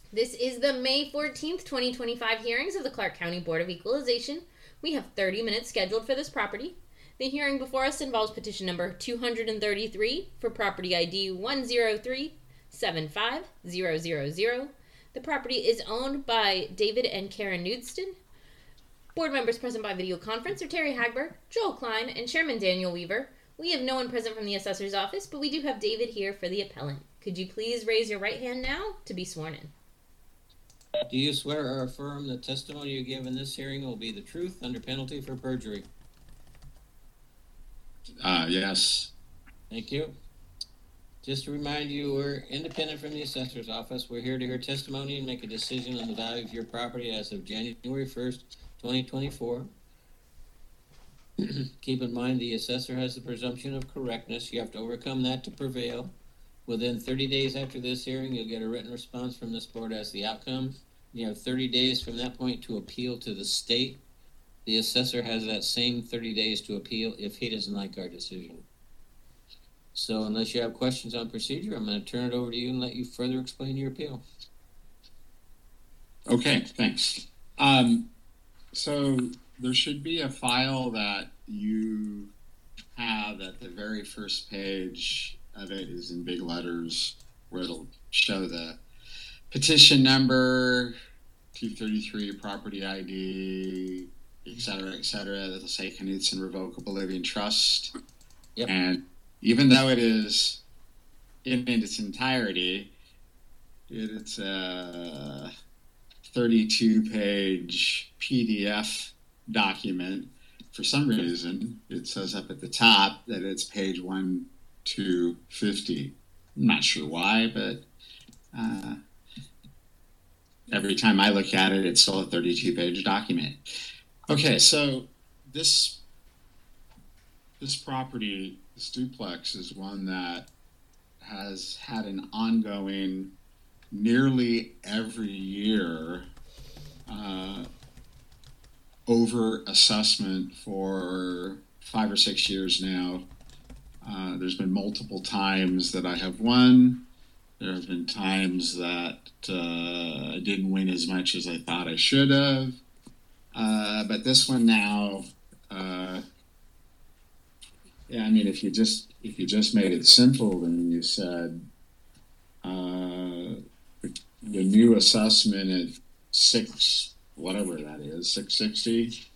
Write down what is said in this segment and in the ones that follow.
This is the May 14th, 2025 hearings of the Clark County Board of Equalization. We have 30 minutes scheduled for this property. The hearing before us involves petition number 233 for property ID 103-75000. The property is owned by David and Karen Nudston. Board members present by video conference are Terry Hagberg, Joel Klein, and Chairman Daniel Weaver. We have no one present from the assessor's office, but we do have David here for the appellant. Could you please raise your right hand now to be sworn in? Do you swear or affirm the testimony you give in this hearing will be the truth under penalty for perjury? Yes. Thank you. Just to remind you, we're independent from the assessor's office. We're here to hear testimony and make a decision on the value of your property as of January 1st, 2024. Keep in mind the assessor has the presumption of correctness. You have to overcome that to prevail. Within 30 days after this hearing, you'll get a written response from this board as the outcome. You have 30 days from that point to appeal to the state. The assessor has that same 30 days to appeal if he doesn't like our decision. So unless you have questions on procedure, I'm going to turn it over to you and let you further explain your appeal. Okay, thanks. So there should be a file that you have at the very first page of it is in big letters where it'll show the petition number, 233, property ID, et cetera, that'll say Knudsen Revocable Living Trust. Yep. And even though it is in its entirety, it's a 32-page PDF document. For some reason, it says up at the top that it's page 1-50. I'm not sure why, but every time I look at it, it's still a 32-page document. Okay, so this property, this duplex, is one that has had an ongoing, nearly every year, over assessment for 5 or 6 years now. There's been multiple times that I have won. There have been times that I didn't win as much as I thought I should have. But this one now, if you just made it simple and you said the new assessment at 660,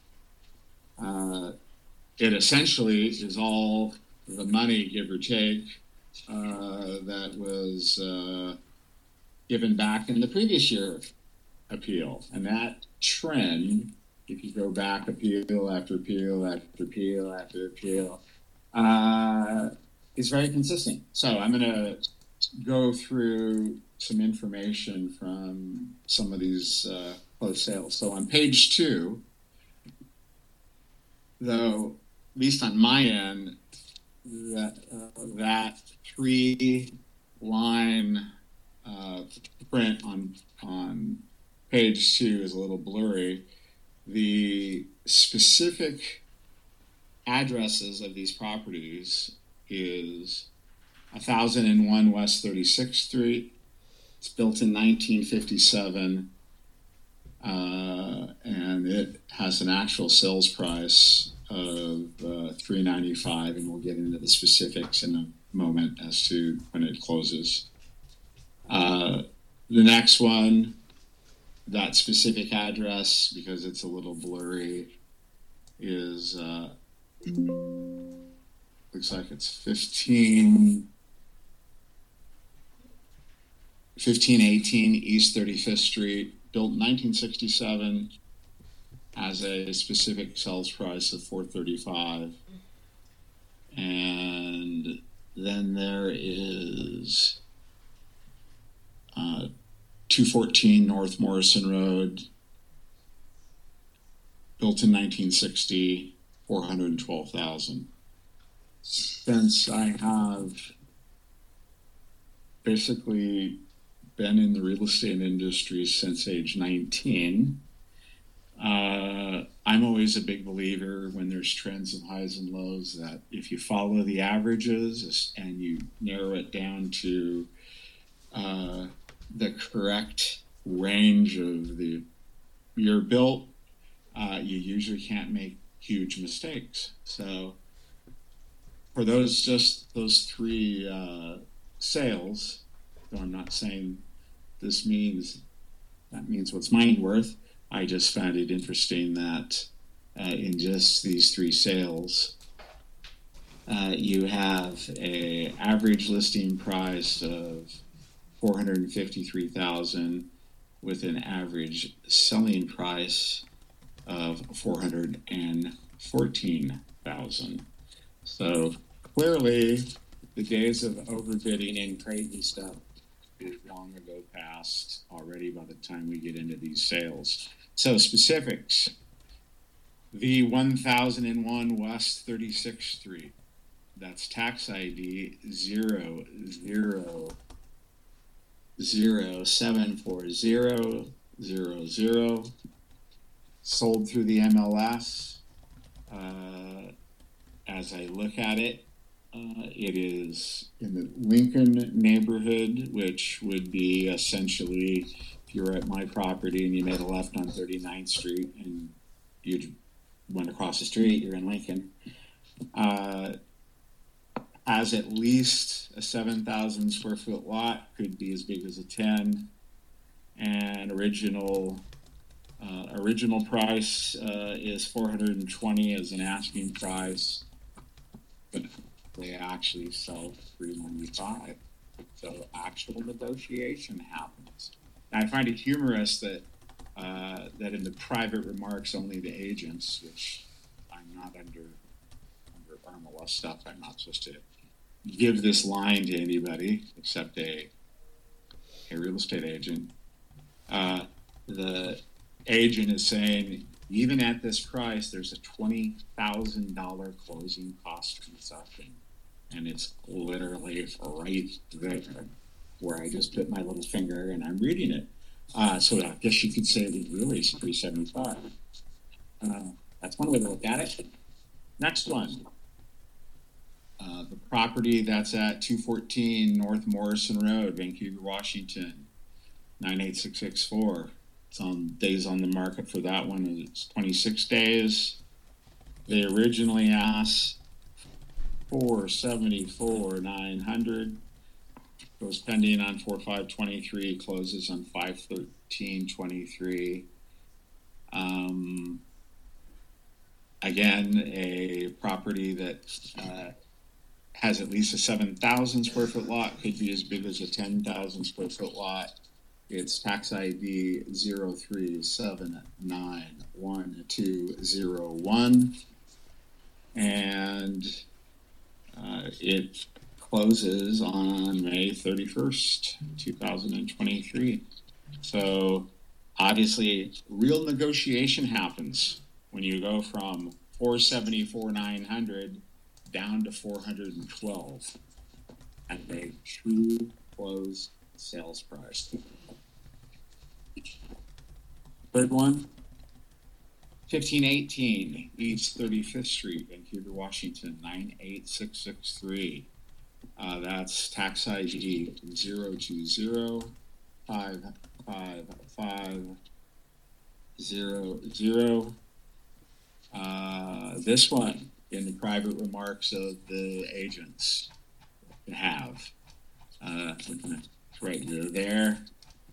it essentially is all the money, give or take, that was given back in the previous year appeal. And that trend, if you go back appeal after appeal after appeal after appeal, is very consistent. So I'm going to go through some information from some of these closed sales. So on page 2, though, at least on my end, that 3-line print on page 2 is a little blurry. The specific addresses of these properties is 1001 West 36th Street. It's built in 1957, and it has an actual sales price of $395, and we'll get into the specifics in a moment as to when it closes. The next one, that specific address, because it's a little blurry, is looks like it's 1518 East 35th Street, built in 1967, has a specific sales price of $435. And then there is 214 North Morrison Road, built in 1960, $412,000. Since I have basically been in the real estate industry since age 19, I'm always a big believer when there's trends of highs and lows that if you follow the averages and you narrow it down to the correct range of the year built, you usually can't make huge mistakes. So for those three sales, though I'm not saying that means what's money worth, I just found it interesting that in just these three sales, you have a average listing price of $453,000 with an average selling price of $414,000. So clearly, the days of overbidding and crazy stuff is long ago past already by the time we get into these sales. So specifics: the 1001 West 36th Street. That's tax ID 000074000, sold through the MLS. As I look at it, it is in the Lincoln neighborhood, which would be essentially, if you're at my property and you made a left on 39th Street and you went across the street, you're in Lincoln. Has at least a 7,000 square foot lot, could be as big as a 10, and original price is $420 as an asking price, but they actually sell $395. So actual negotiation happens. And I find it humorous that in the private remarks only the agents, which I'm not under RMLS stuff, I'm not supposed to give this line to anybody except a real estate agent. The agent is saying, even at this price, there's a $20,000 closing cost concession. And it's literally right there where I just put my little finger and I'm reading it. So I guess you could say it was really $375. That's one way to look at it. Next one. The property that's at 214 North Morrison Road, Vancouver, Washington, 98664. It's on days on the market for that one. It's 26 days. They originally asked $474,900. Goes pending on 4/5/23. Closes on 5/13/23. Again, a property that has at least a 7,000 square foot lot, could be as big as a 10,000 square foot lot. It's tax ID 037912101, and it closes on May 31st, 2023. So obviously, real negotiation happens when you go from $474,900 down to $412 at a true close sales price. Third one, 1518 East 35th Street, Vancouver, Washington, 98663. That's tax ID 020555500. This one, in the private remarks of the agents, have right there.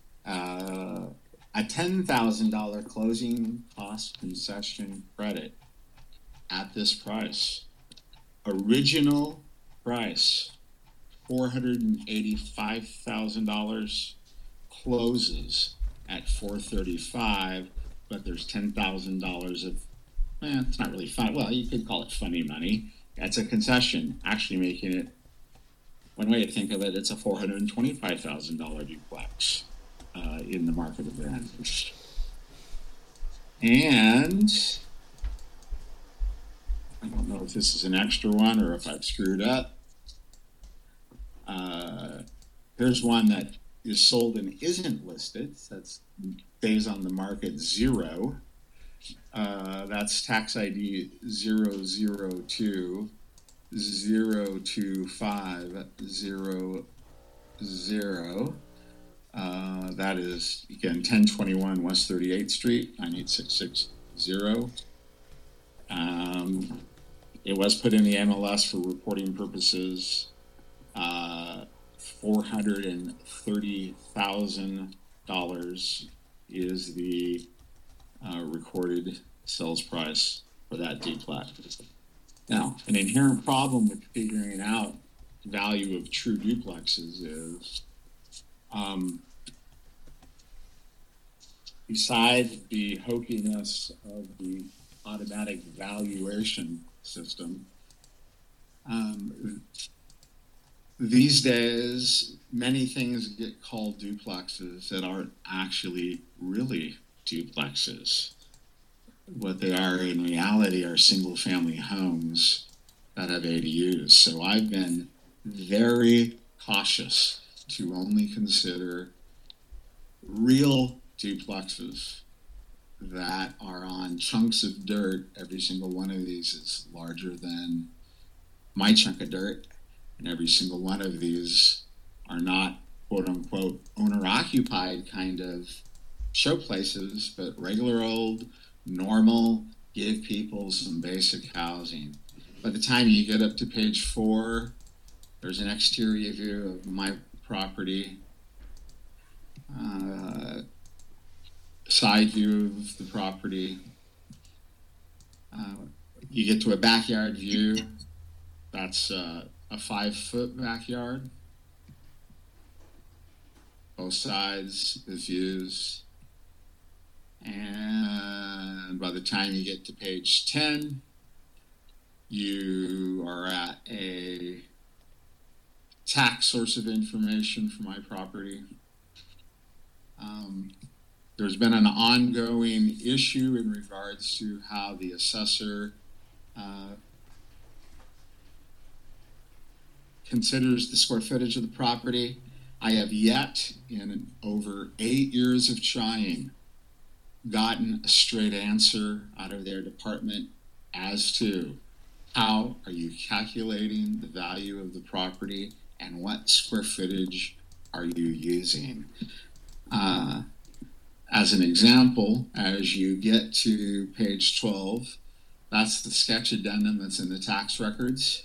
A $10,000 closing cost concession credit at this price. Original price, $485,000, closes at $435,000, but there's $10,000 of, it's not really fun. Well, you could call it funny money. That's a concession, actually making it, one way to think of it, it's a $425,000 duplex in the market advantage. And I don't know if this is an extra one or if I've screwed up. Here's one that is sold and isn't listed. That's days on the market 0. That's tax ID 002025000. That is, again, 1021 West 38th Street, 98660. It was put in the MLS for reporting purposes. $430,000 is the recorded sales price for that duplex. Now, an inherent problem with figuring out the value of true duplexes is, besides the hokiness of the automatic valuation system, these days, many things get called duplexes that aren't actually really duplexes. What they are in reality are single-family homes that have ADUs. So I've been very cautious to only consider real duplexes that are on chunks of dirt. Every single one of these is larger than my chunk of dirt, and every single one of these are not quote-unquote owner-occupied kind of show places, but regular old, normal, give people some basic housing. By the time you get up to page 4, there's an exterior view of my property, side view of the property. You get to a backyard view. That's a 5-foot backyard. Both sides, the views. And by the time you get to page 10, you are at a tax source of information for my property. There's been an ongoing issue in regards to how the assessor considers the square footage of the property. I have yet, in over 8 years of trying, gotten a straight answer out of their department as to how are you calculating the value of the property and what square footage are you using. As an example, as you get to page 12, that's the sketch addendum that's in the tax records.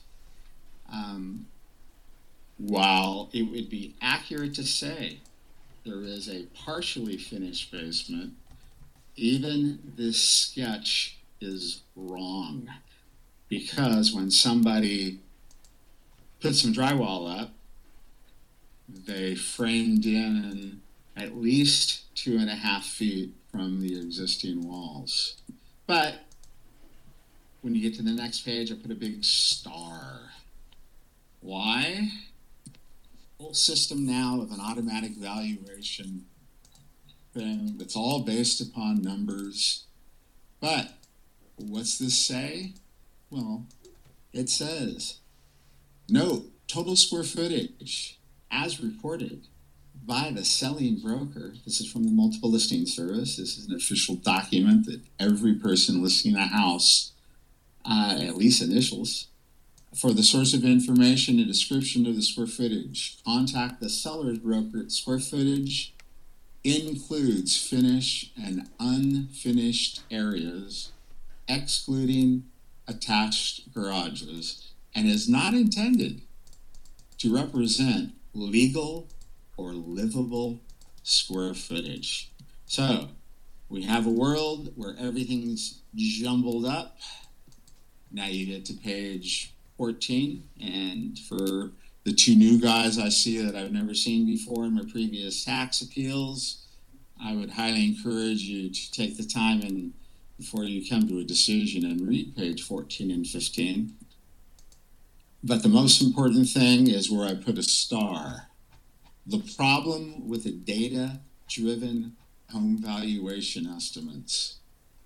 While it would be accurate to say there is a partially finished basement, even this sketch is wrong, because when somebody put some drywall up, they framed in at least 2.5 feet from the existing walls. But when you get to the next page, I put a big star. Why? Whole system now of an automatic valuation thing that's all based upon numbers. But what's this say? Well, it says, note, total square footage as reported by the selling broker. This is from the Multiple Listing Service. This is an official document that every person listing a house at least initials. For the source of information and description of the square footage, contact the seller's broker. Square footage includes finished and unfinished areas, excluding attached garages, and is not intended to represent legal or livable square footage. So we have a world where everything's jumbled up. Now you get to page 14, and for the 2 new guys I see that I've never seen before in my previous tax appeals, I would highly encourage you to take the time and before you come to a decision and read page 14 and 15. But the most important thing is where I put a star. The problem with the data-driven home valuation estimates.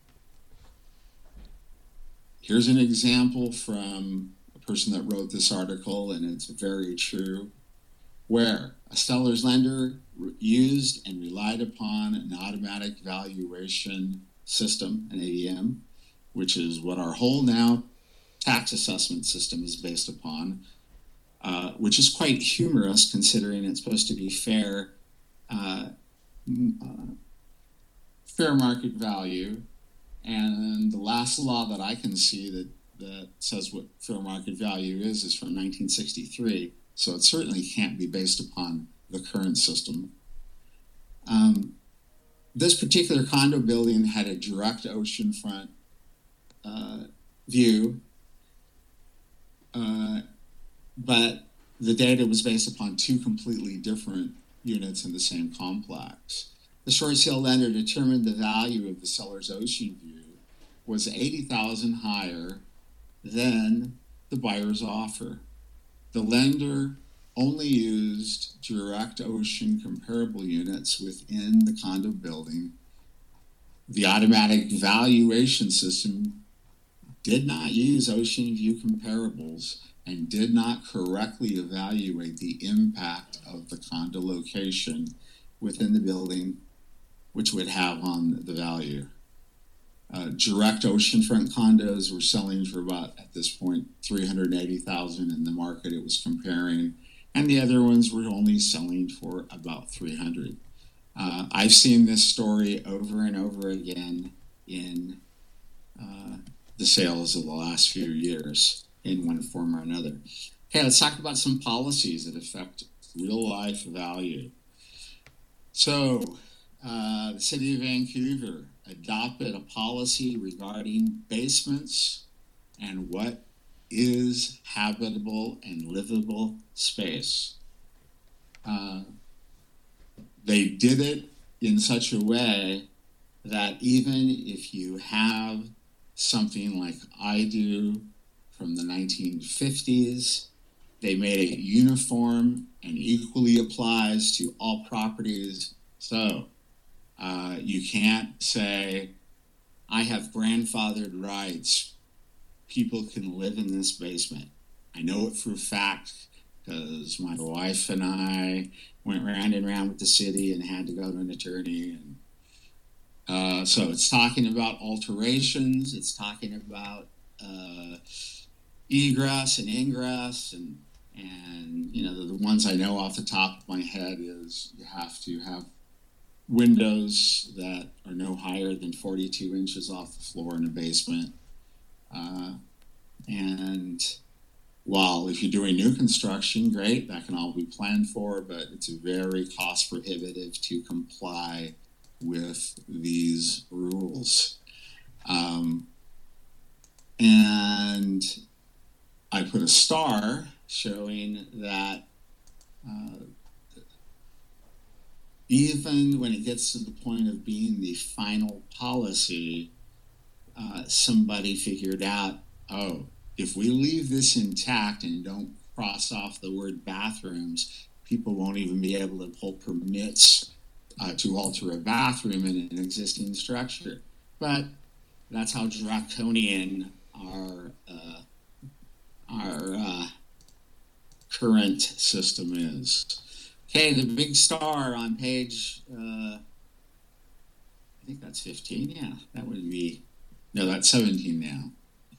Here's an example from a person that wrote this article, and it's very true, where a seller's lender used and relied upon an automatic valuation system, an AVM, which is what our whole now tax assessment system is based upon, which is quite humorous considering it's supposed to be fair fair market value. And the last law that I can see that says what fair market value is from 1963. So it certainly can't be based upon the current system. This particular condo building had a direct oceanfront view, but the data was based upon two completely different units in the same complex. The short sale lender determined the value of the seller's ocean view was $80,000 higher than the buyer's offer. The lender only used direct ocean comparable units within the condo building. The automatic valuation system did not use ocean view comparables and did not correctly evaluate the impact of the condo location within the building, which would have on the value. Direct oceanfront condos were selling for about, at this point, $380,000 in the market it was comparing, and the other ones were only selling for about $300,000. I've seen this story over and over again in the sales of the last few years in one form or another. Okay, let's talk about some policies that affect real life value. So, the city of Vancouver adopted a policy regarding basements and what is habitable and livable space. They did it in such a way that even if you have something like I do from the 1950s, they made it uniform and equally applies to all properties. So you can't say, I have grandfathered rights. People can live in this basement. I know it for a fact because my wife and I went round and round with the city and had to go to an attorney. And so it's talking about alterations. It's talking about egress and ingress. And you know, the ones I know off the top of my head is you have to have windows that are no higher than 42 inches off the floor in a basement. And while if you're doing new construction, great, that can all be planned for, but it's very cost prohibitive to comply with these rules. And I put a star showing that even when it gets to the point of being the final policy, somebody figured out, oh, if we leave this intact and don't cross off the word bathrooms, people won't even be able to pull permits to alter a bathroom in an existing structure. But that's how draconian our current system is. Okay, the big star on page, I think that's 15, yeah, that would be, no, that's 17 now.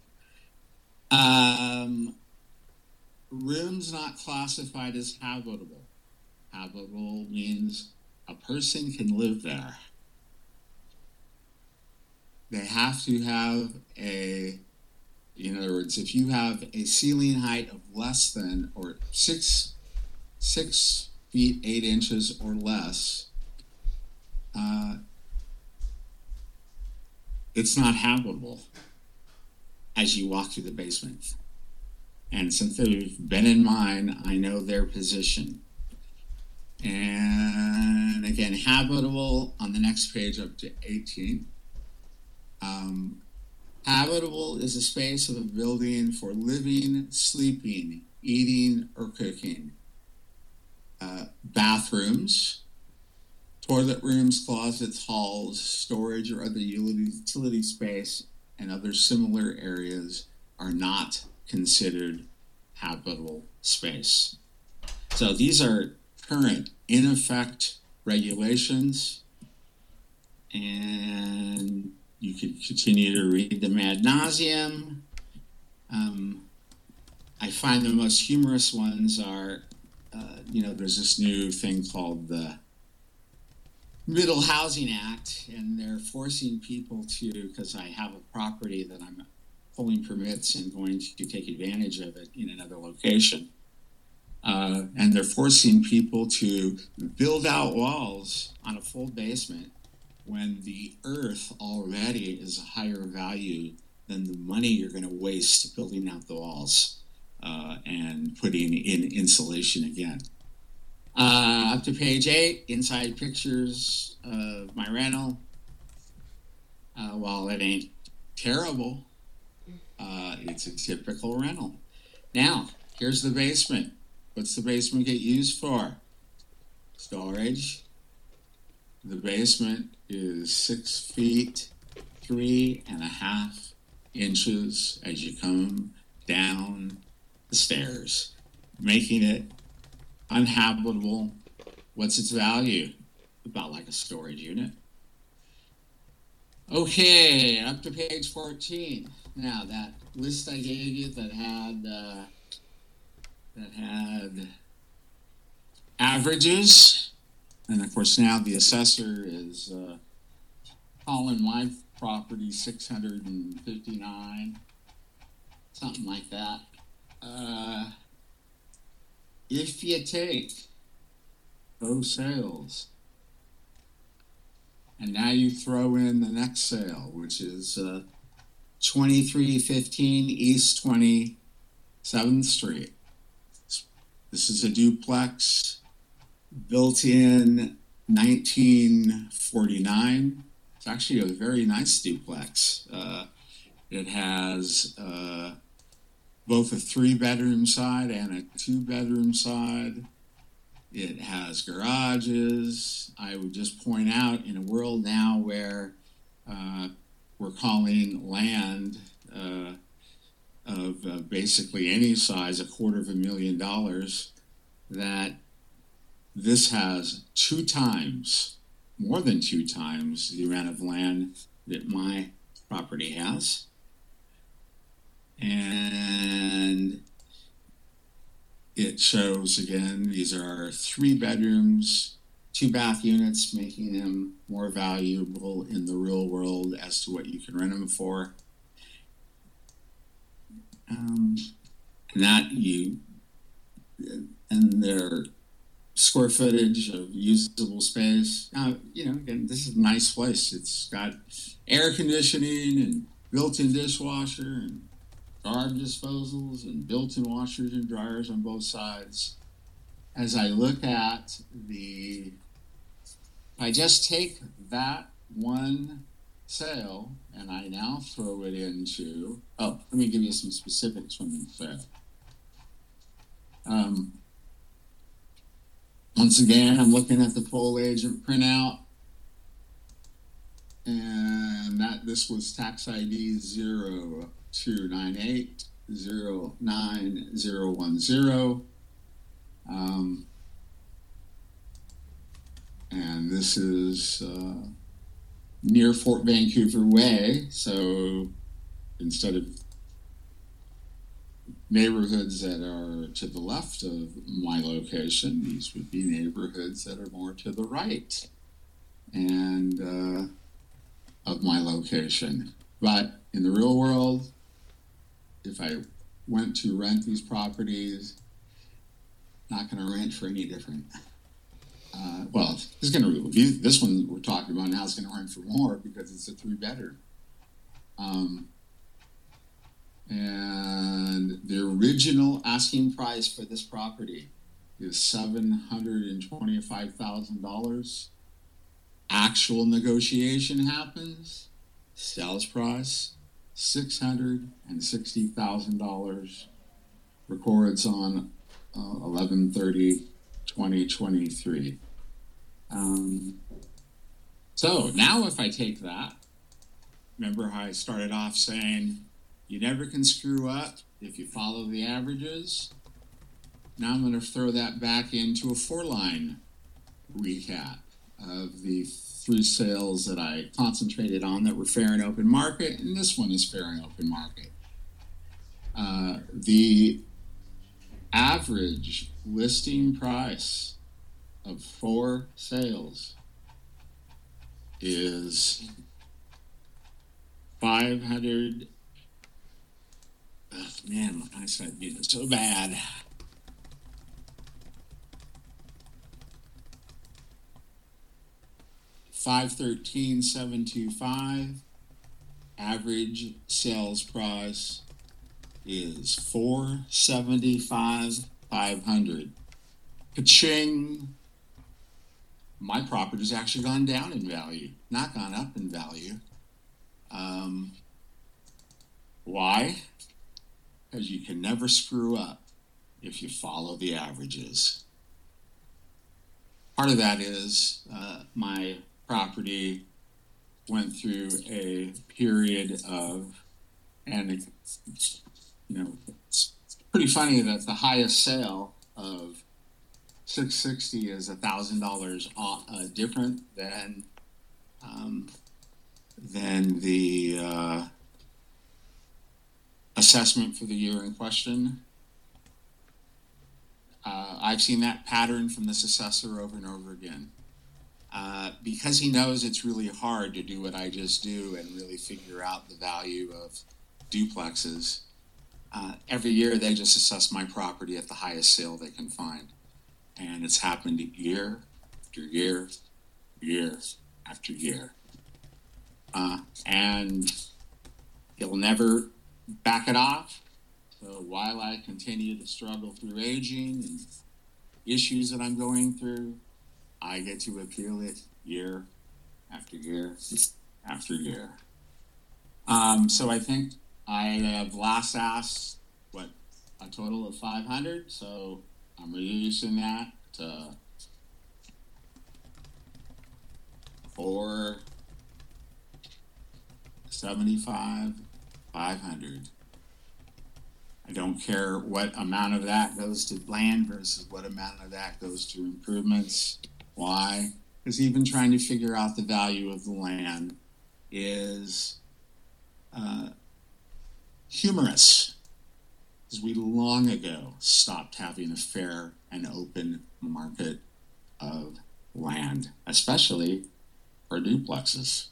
Rooms not classified as habitable. Habitable means a person can live there. They have to have in other words, if you have a ceiling height of less than, or 6 feet 8 inches or less, it's not habitable as you walk through the basement. And since they've been in mine, I know their position. And again, habitable on the next page up to 18. Habitable is a space of a building for living, sleeping, eating, or cooking. Bathrooms, toilet rooms, closets, halls, storage, or other utility space, and other similar areas are not considered habitable space. So these are current, in effect, regulations, and you could continue to read them ad nauseum. I find the most humorous ones are, there's this new thing called the Middle Housing Act, and they're forcing people to, because I have a property that I'm pulling permits and going to take advantage of it in another location. And they're forcing people to build out walls on a full basement when the earth already is a higher value than the money you're going to waste building out the walls and putting in insulation again. Up to page 8, inside pictures of my rental. While it ain't terrible, it's a typical rental. Now, here's the basement. What's the basement get used for? Storage. The basement is 6 feet, 3.5 inches as you come down the stairs, making it unhabitable. What's its value? About like a storage unit. Okay, up to page 14. Now that list I gave you that had averages, and of course now the assessor is calling my property 659, something like that. If you take those sales and now you throw in the next sale, which is 2315 East 27th Street. This is a duplex built in 1949. It's actually a very nice duplex. It has both a 3-bedroom side and a 2-bedroom side. It has garages. I would just point out, in a world now where we're calling land of basically any size $250,000, that this has 2 times, more than 2 times the amount of land that my property has. And it shows, again, these are 3 bedrooms, 2 bath units, making them more valuable in the real world as to what you can rent them for. And their square footage of usable space. Now, again, this is a nice place. It's got air conditioning and built-in dishwasher and garbage disposals and built-in washers and dryers on both sides. As I look at if I just take that one sale and I now throw it into, let me give you some specifics from the sale. Once again, I'm looking at the full agent printout, and this was tax ID 0298-09010. And this is near Fort Vancouver Way, so instead of neighborhoods that are to the left of my location, these would be neighborhoods that are more to the right and of my location. But in the real world, if I went to rent these properties, not going to rent for any different. This one we're talking about now is going to rent for more because it's a 3-bedroom. And the original asking price for this property is $725,000. Actual negotiation happens. Sales price $660,000. Records on 11/30/2023. So now if I take that, remember how I started off saying you never can screw up if you follow the averages? Now I'm going to throw that back into a 4-line recap of the 3 sales that I concentrated on that were fair and open market, and this one is fair and open market. The average listing price of 4 sales is 500. Oh, man, my eyesight being so bad. $513,725. Average sales price is $475,500. Ka-ching! My property's actually gone down in value, not gone up in value. Why? Because you can never screw up if you follow the averages. Part of that is my property went through a period of, and it's pretty funny that the highest sale of $660 is $1,000 different than the assessment for the year in question. I've seen that pattern from this assessor over and over again. Because he knows it's really hard to do what I just do and really figure out the value of duplexes, every year they just assess my property at the highest sale they can find. And it's happened year after year, year after year. And he'll never back it off. So while I continue to struggle through aging and issues that I'm going through, I get to appeal it year after year after year. So I think I have last asked, a total of 500. So I'm reducing that to 475, 500. I don't care what amount of that goes to land versus what amount of that goes to improvements. Why? Because even trying to figure out the value of the land is humorous. Because we long ago stopped having a fair and open market of land, especially for duplexes.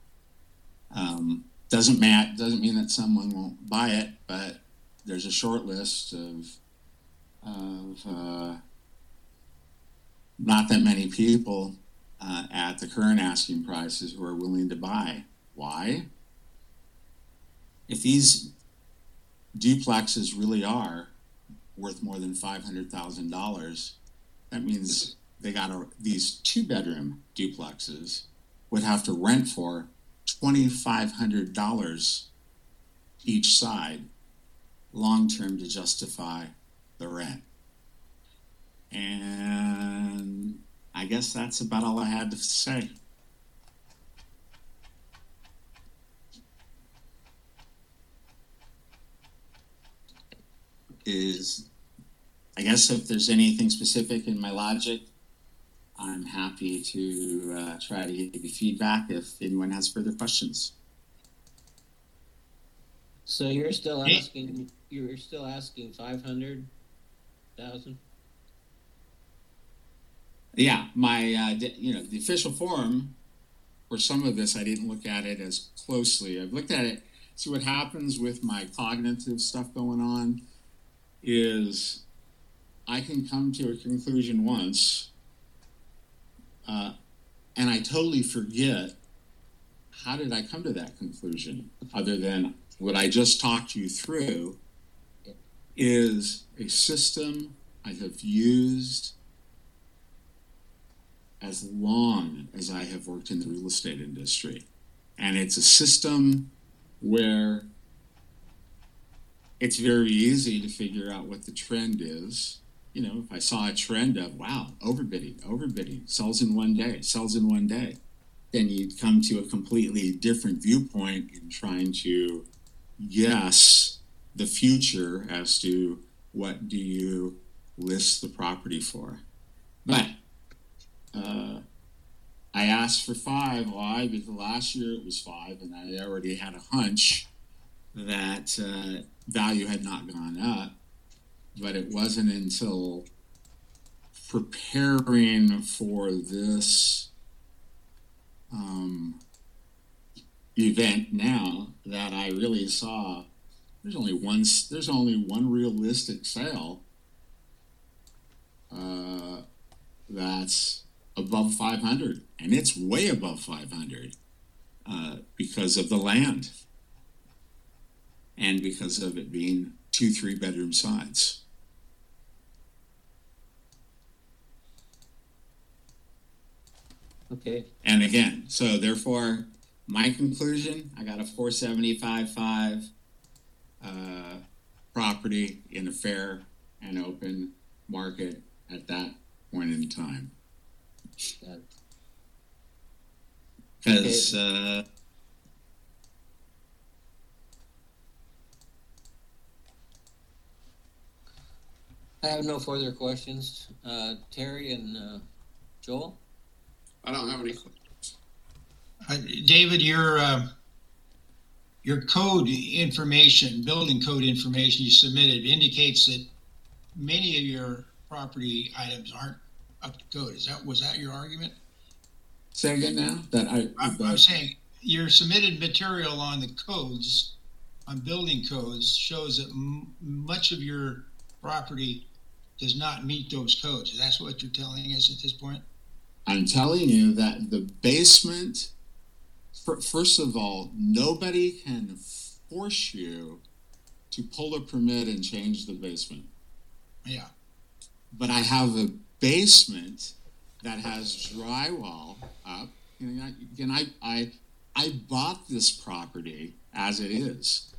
Doesn't mean that someone won't buy it, but there's a short list of not that many people at the current asking prices who are willing to buy. Why? If these duplexes really are worth more than $500,000, that means these 2-bedroom duplexes would have to rent for $2,500 each side long-term to justify the rent. And I guess that's about all I had to say. I guess if there's anything specific in my logic, I'm happy to try to give you feedback if anyone has further questions. So you're still asking 500,000? Yeah, my the official form for some of this, I didn't look at it as closely. I've looked at it. See, what happens with my cognitive stuff going on is I can come to a conclusion once, and I totally forget how did I come to that conclusion, other than what I just talked you through is a system I have used as long as I have worked in the real estate industry. And it's a system where it's very easy to figure out what the trend is. If I saw a trend of, wow, overbidding, sells in one day, then you'd come to a completely different viewpoint in trying to guess the future as to what do you list the property for. But I asked for 5. Why? Because last year it was 5, and I already had a hunch that value had not gone up. But it wasn't until preparing for this event now that I really saw. There's only one realistic sale that's above 500, and it's way above 500 because of the land and because of it being 2 3-bedroom sides. Okay. And again, so therefore, my conclusion: I got a 475.5 property in a fair and open market at that point in time. Because I have no further questions. Terry and Joel? I don't have any questions. David, your code information, building code information you submitted indicates that many of your property items aren't up to code. Was that your argument? Say again now? I was saying your submitted material on the codes, on building codes, shows that much of your property does not meet those codes. That's what you're telling us at this point? I'm telling you that the basement, first of all, nobody can force you to pull a permit and change the basement. Yeah. But I have a basement that has drywall up. Again, I bought this property as it is.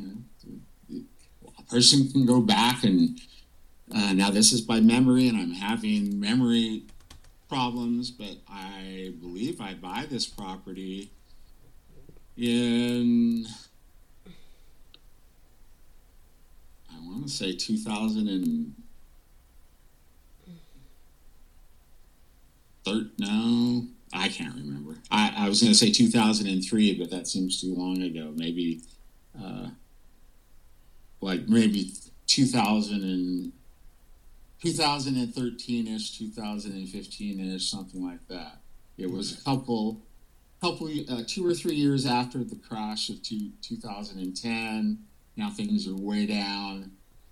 A person can go back and now this is by memory, and I'm having memory problems, but I believe I buy this property in, I want to say 2013. No, I can't remember. I was going to say 2003, but that seems too long ago. Maybe, maybe 2013-ish, 2015-ish, something like that. It was a couple 2 or 3 years after the crash of 2010. Now things are way down,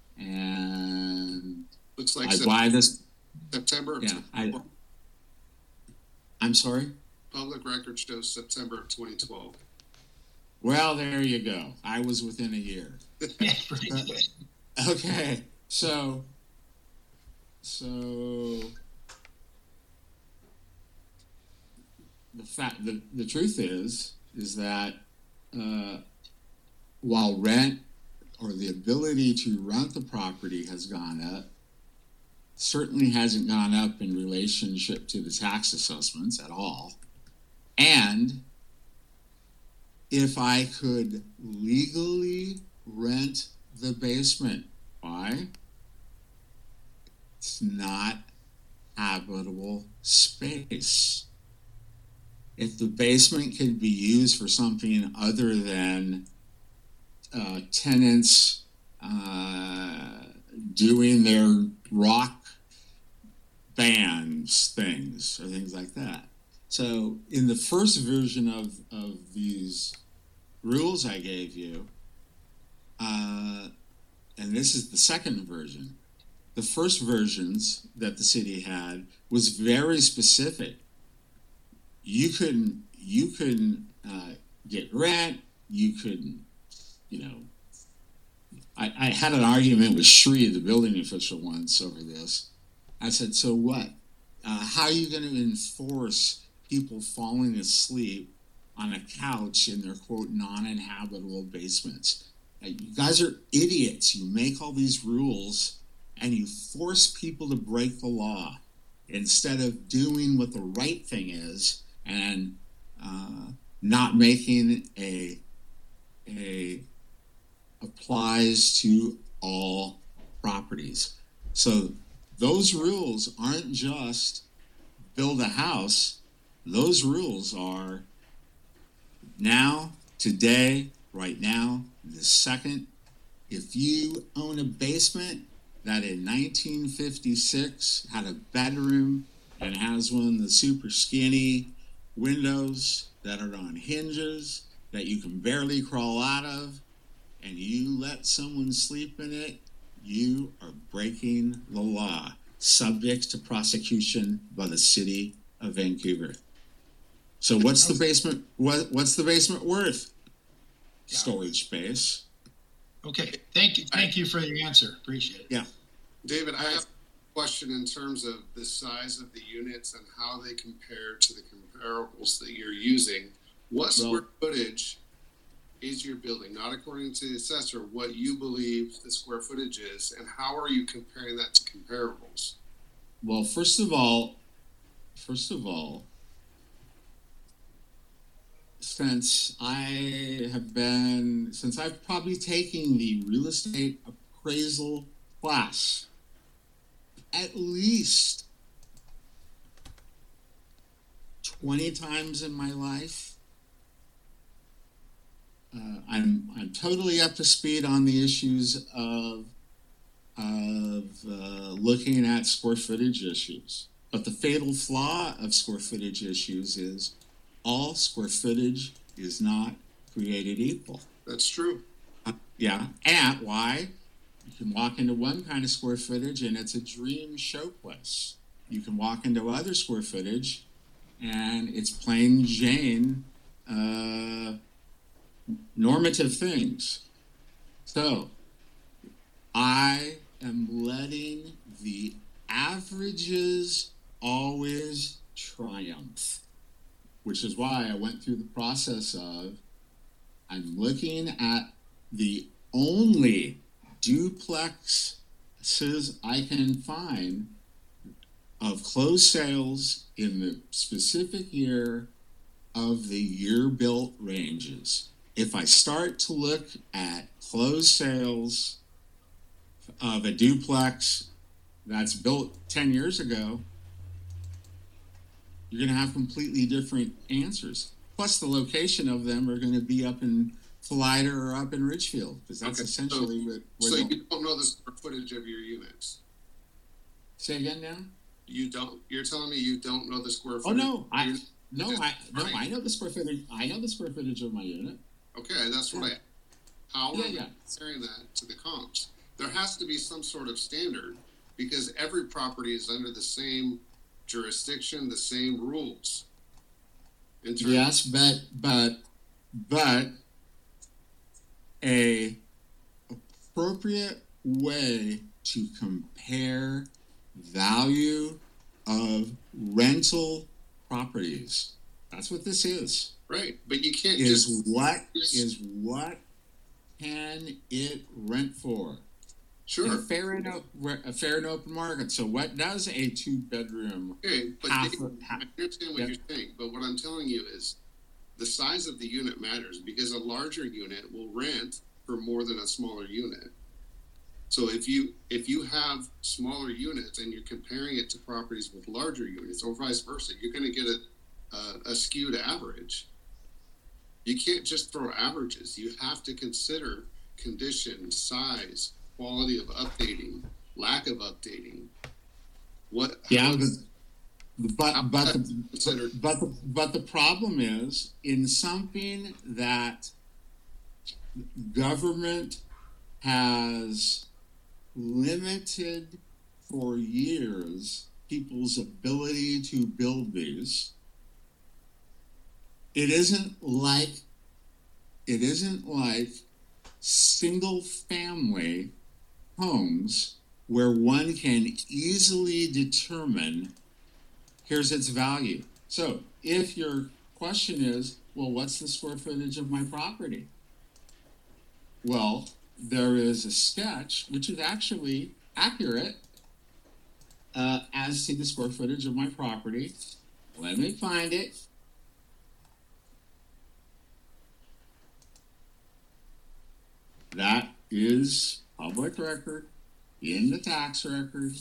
and looks like I buy this September. Yeah, I'm sorry? Public record shows September of 2012. Well, there you go. I was within a year. Okay, so the truth is that while rent or the ability to rent the property has gone up, certainly hasn't gone up in relationship to the tax assessments at all. And if I could legally rent the basement, why? It's not habitable space. If the basement could be used for something other than tenants doing their rock bands things or things like that. So in the first version of these rules I gave you, and this is the second version, the first versions that the city had was very specific. You couldn't get rent. You couldn't, I had an argument with Sri, the building official, once over this. I said, so what? How are you going to enforce people falling asleep on a couch in their, quote, non-inhabitable basements? You guys are idiots. You make all these rules and you force people to break the law instead of doing what the right thing is and not making a applies to all properties. So those rules aren't just build a house. Those rules are now, today, right now, this second. If you own a basement that in 1956 had a bedroom and has one of the super skinny windows that are on hinges that you can barely crawl out of, and you let someone sleep in it, you are breaking the law, subject to prosecution by the city of Vancouver. So what's the basement? What's the basement worth? Yeah. Storage space. Okay, thank you for your answer. Appreciate it. Yeah. David, I have a question in terms of the size of the units and how they compare to the comparables that you're using. What square footage is your building? Not according to the assessor, what you believe the square footage is, and how are you comparing that to comparables? Well, first of all, since I've probably taken the real estate appraisal class at least 20 times in my life, I'm totally up to speed on the issues of looking at square footage issues. But the fatal flaw of square footage issues is all square footage is not created equal. That's true. Yeah, and why? You can walk into one kind of square footage and it's a dream showplace. You can walk into other square footage and it's plain Jane normative things. So I am letting the averages always triumph, which is why I went through the process of I'm looking at the only duplexes I can find of closed sales in the specific year of the year built ranges. If I start to look at closed sales of a duplex that's built 10 years ago, you're going to have completely different answers. Plus, the location of them are going to be up in Collider or up in Ridgefield, because that's essentially where you don't know the square footage of your units. Say again now? You don't. You're telling me you don't know the square Oh footage? I know the square footage. I know the square footage of my unit. Okay, that's what How are we Yeah. comparing that to the comps? There has to be some sort of standard because every property is under the same jurisdiction, the same rules. Yes, but a appropriate way to compare value of rental properties. That's what this is. Right, but you can't What can it rent for? Sure. A fair and open market. So what does a 2-bedroom? Okay, but I understand what you're saying, but what I'm telling you is the size of the unit matters because a larger unit will rent for more than a smaller unit. So if you have smaller units and you're comparing it to properties with larger units or vice versa, you're going to get a skewed average. You can't just throw averages. You have to consider condition, size, quality of updating, lack of updating. But the problem is in something that government has limited for years people's ability to build these. It isn't like single family homes where one can easily determine here's its value. So if your question is, well, what's the square footage of my property? Well, there is a sketch which is actually accurate as to the square footage of my property. Let me find it. That is public record in the tax record.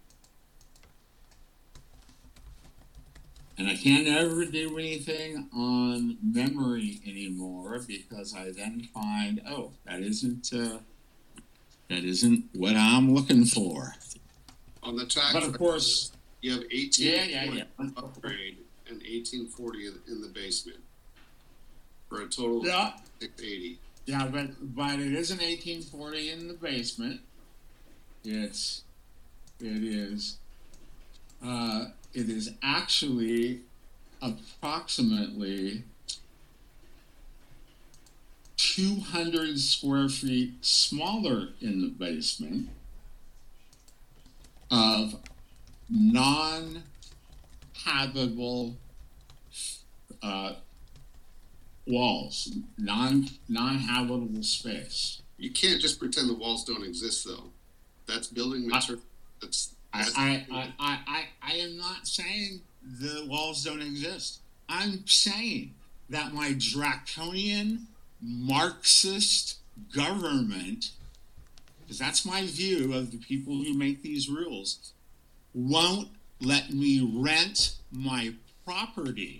And I can't ever do anything on memory anymore because I then find, that isn't what I'm looking for. On the tax but of course, you have 18 yeah. upgrade and 1840 in the basement for a total of 680. Yeah, but it isn't 1840 in the basement. It is actually approximately 200 square feet smaller in the basement of non-habitable walls, non-habitable space. You can't just pretend the walls don't exist, though. That's building material. I am not saying the walls don't exist. I'm saying that my draconian Marxist government, because that's my view of the people who make these rules, won't let me rent my property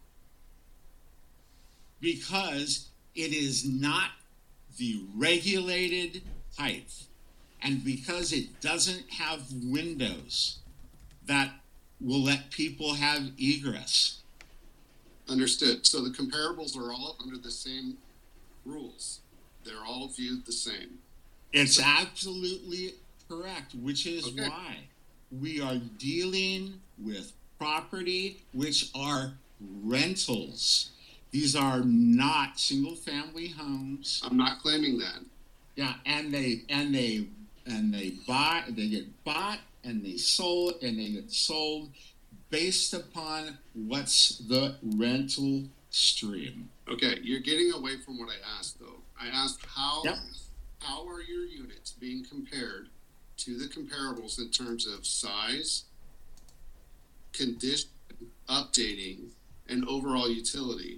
because it is not the regulated height, and because it doesn't have windows that will let people have egress. Understood. So the comparables are all under the same rules. They're all viewed the same. It's absolutely correct, which is why we are dealing with property which are rentals. These are not single-family homes. I'm not claiming that. Yeah, and they get bought and they get sold based upon what's the rental stream. Okay, you're getting away from what I asked, though. I asked how are your units being compared to the comparables in terms of size, condition, updating, and overall utility?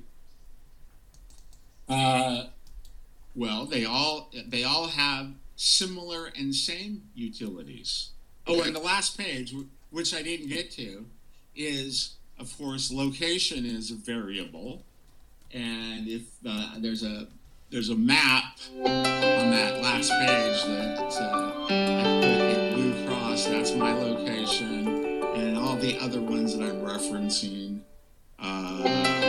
Well, they all have similar and same utilities. Oh, and the last page, which I didn't get to, is, of course, location is a variable, and if there's a map on that last page that I put a blue cross, that's my location, and all the other ones that I'm referencing are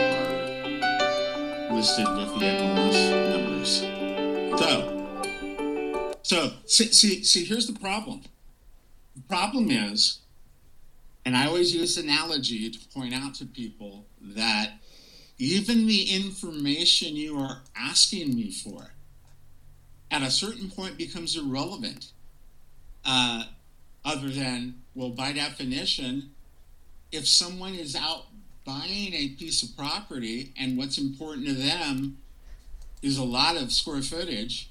listed with the MLS numbers. So see, here's the problem. The problem is, and I always use this analogy to point out to people that even the information you are asking me for at a certain point becomes irrelevant. Other than, well, by definition, if someone is out buying a piece of property and what's important to them is a lot of square footage,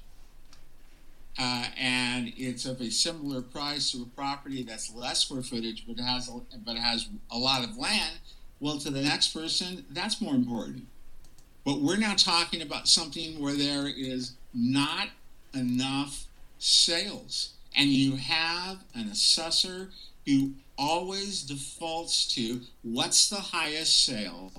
and it's of a similar price to a property that's less square footage but has a lot of land, well, to the next person, that's more important. But we're now talking about something where there is not enough sales, and you have an assessor who always defaults to what's the highest sale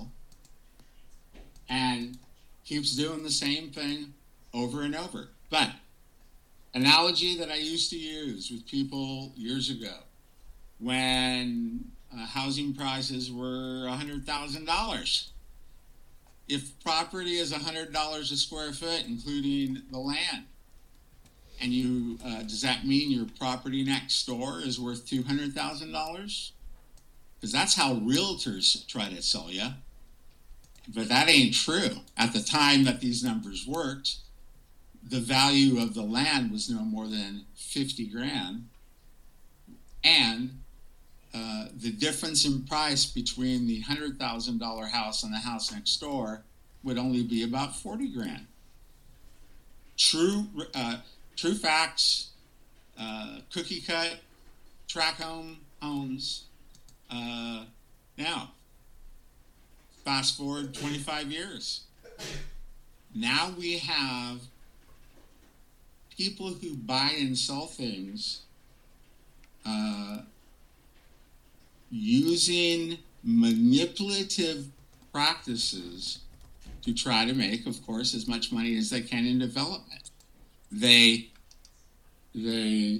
and keeps doing the same thing over and over. But analogy that I used to use with people years ago when housing prices were $100,000. If property is $100 a square foot, including the land, and you does that mean your property next door is worth $200,000? Because that's how realtors try to sell you. But that ain't true. At the time that these numbers worked, the value of the land was no more than 50 grand. And the difference in price between the $100,000 house and the house next door would only be about 40 grand. True facts, cookie cut, track home homes. Now, fast forward 25 years. Now we have people who buy and sell things using manipulative practices to try to make, of course, as much money as they can in development. They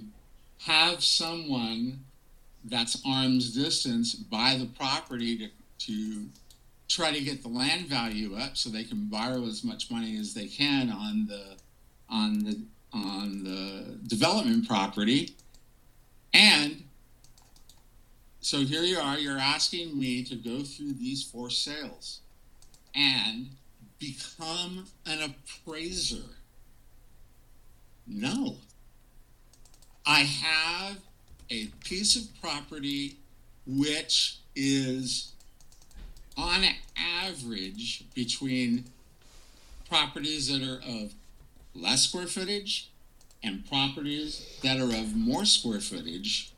have someone that's arm's distance buy the property to try to get the land value up so they can borrow as much money as they can on the development property. And so here you are, you're asking me to go through these forced sales and become an appraiser. No. I have a piece of property which is on average between properties that are of less square footage and properties that are of more square footage,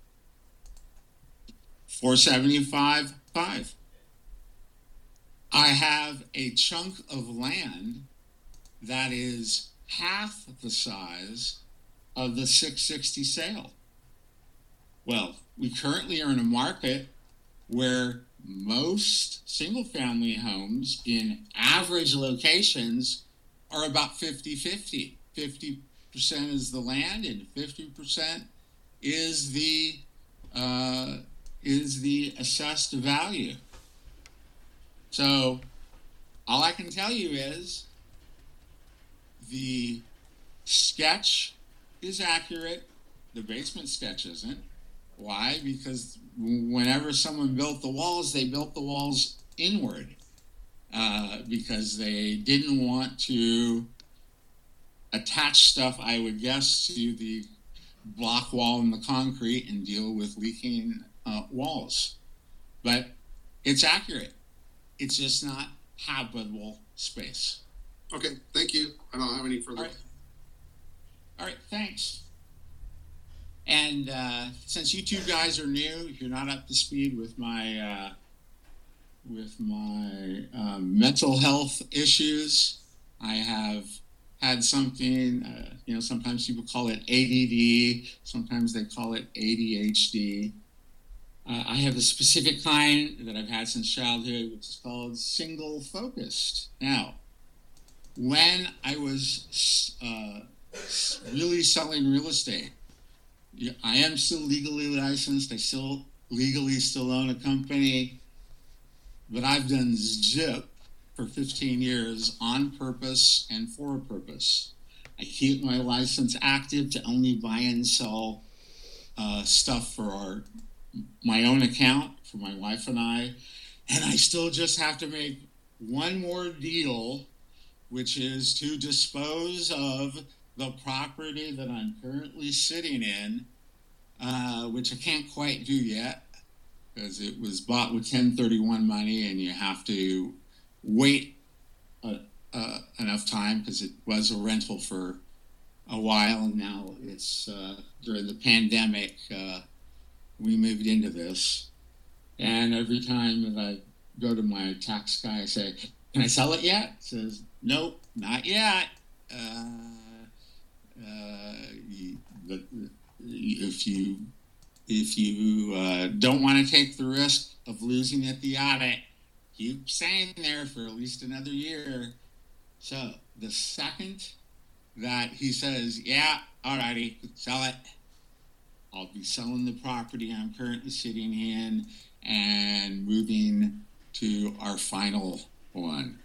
475.5. I have a chunk of land that is half the size of the 660 sale. Well, we currently are in a market where most single-family homes in average locations are about 50-50. 50% is the land and 50% is the assessed value. So all I can tell you is the sketch is accurate. The basement sketch isn't. Why? Because whenever someone built the walls, they built the walls inward because they didn't want to attach stuff, I would guess, to the block wall and the concrete and deal with leaking walls. But it's accurate. It's just not habitable space. Okay, thank you. I don't have any further. All right, thanks. And since you two guys are new, you're not up to speed with my mental health issues. I have had something, sometimes people call it ADD, sometimes they call it ADHD. I have a specific kind that I've had since childhood, which is called single focused. Now, when I was really selling real estate, I am still legally licensed. I still legally own a company, but I've done Zip for 15 years on purpose and for a purpose. I keep my license active to only buy and sell stuff for my own account, for my wife and I still just have to make one more deal, which is to dispose of the property that I'm currently sitting in, which I can't quite do yet because it was bought with 1031 money and you have to wait enough time because it was a rental for a while. And now it's during the pandemic, we moved into this. And every time that I go to my tax guy, I say, "Can I sell it yet?" He says, "Nope, not yet. If you don't want to take the risk of losing at the audit, keep staying there for at least another year." So the second that he says, "Yeah, alrighty, sell it," I'll be selling the property I'm currently sitting in and moving to our final one.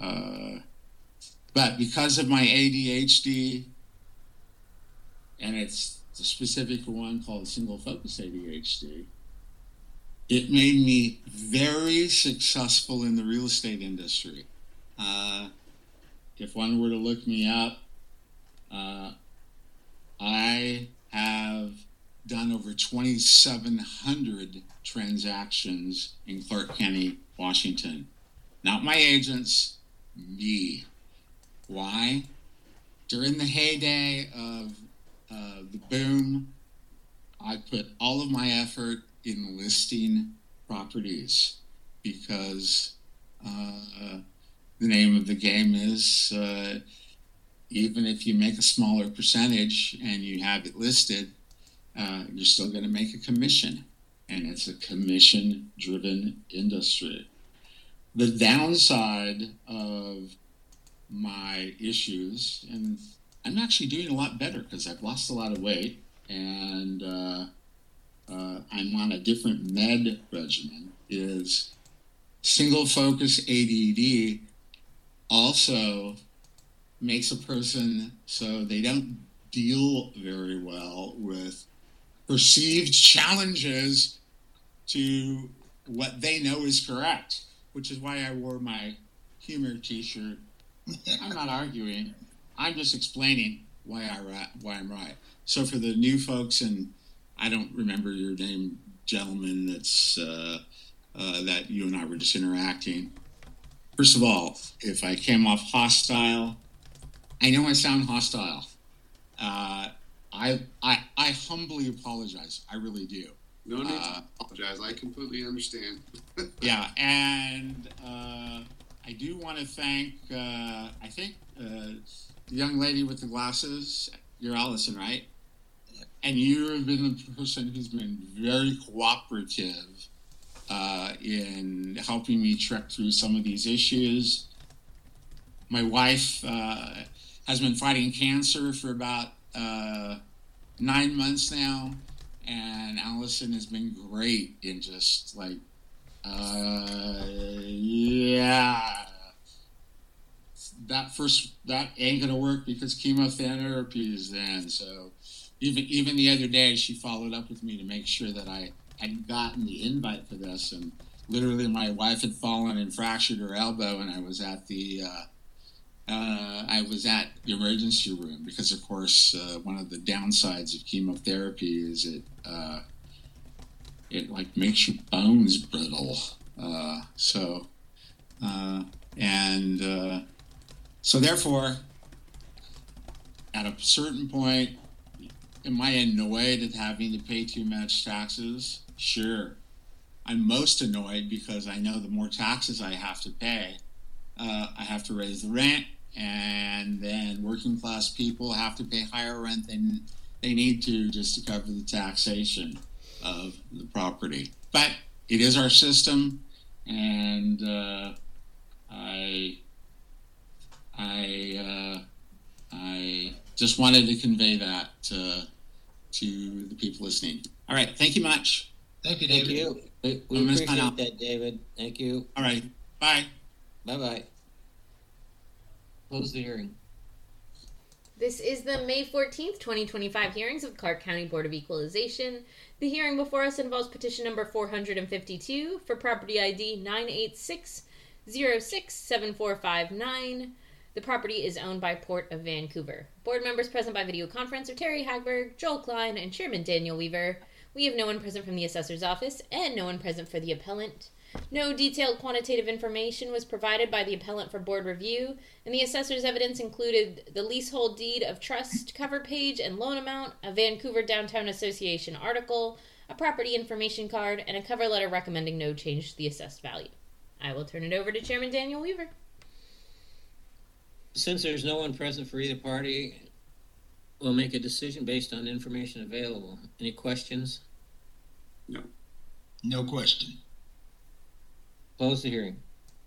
But because of my ADHD, and it's a specific one called single focus ADHD, it made me very successful in the real estate industry. If one were to look me up, I have done over 2,700 transactions in Clark County, Washington. Not my agents, me. Why? During the heyday of the boom, I put all of my effort in listing properties because the name of the game is even if you make a smaller percentage and you have it listed, you're still going to make a commission, and it's a commission-driven industry. The downside of my issues, and I'm actually doing a lot better because I've lost a lot of weight, and I'm on a different med regimen, is single focus ADD also makes a person so they don't deal very well with perceived challenges to what they know is correct, which is why I wore my humor t-shirt. I'm not arguing. I'm just explaining why I'm right. So for the new folks, and I don't remember your name, gentlemen, that's that you and I were just interacting. First of all, if I came off hostile, I know I sound hostile. I humbly apologize. I really do. No need to apologize. I completely understand. Yeah, and I do want to thank, I think, the young lady with the glasses. You're Allison, right? And you have been the person who's been very cooperative in helping me trek through some of these issues. My wife has been fighting cancer for about 9 months now, and Allison has been great in just like, that ain't gonna work because chemotherapy is then. So even the other day, she followed up with me to make sure that I had gotten the invite for this, and literally my wife had fallen and fractured her elbow, and I was at the emergency room because, of course, one of the downsides of chemotherapy is it like makes your bones brittle. So therefore, at a certain point, am I annoyed at having to pay too much taxes? Sure. I'm most annoyed because I know the more taxes I have to pay, I have to raise the rent, and then working class people have to pay higher rent than they need to just to cover the taxation of the property. But it is our system, and I just wanted to convey that to the people listening. All right, thank you much. Thank you, David. Thank you. We appreciate that, David. Thank you. All right, bye. Bye-bye. Close the hearing. This is the May 14th, 2025 hearings of Clark County Board of Equalization. The hearing before us involves petition number 452 for property ID 986067459. The property is owned by Port of Vancouver. Board members present by video conference are Terry Hagberg, Joel Klein, and Chairman Daniel Weaver. We have no one present from the assessor's office and no one present for the appellant. No detailed quantitative information was provided by the appellant for board review, and the assessor's evidence included the leasehold deed of trust, cover page and loan amount, a Vancouver Downtown Association article, a property information card, and a cover letter recommending no change to the assessed value. I will turn it over to Chairman Daniel Weaver. Since there's no one present for either party, we'll make a decision based on information available. Any questions? No. No question. Close the hearing.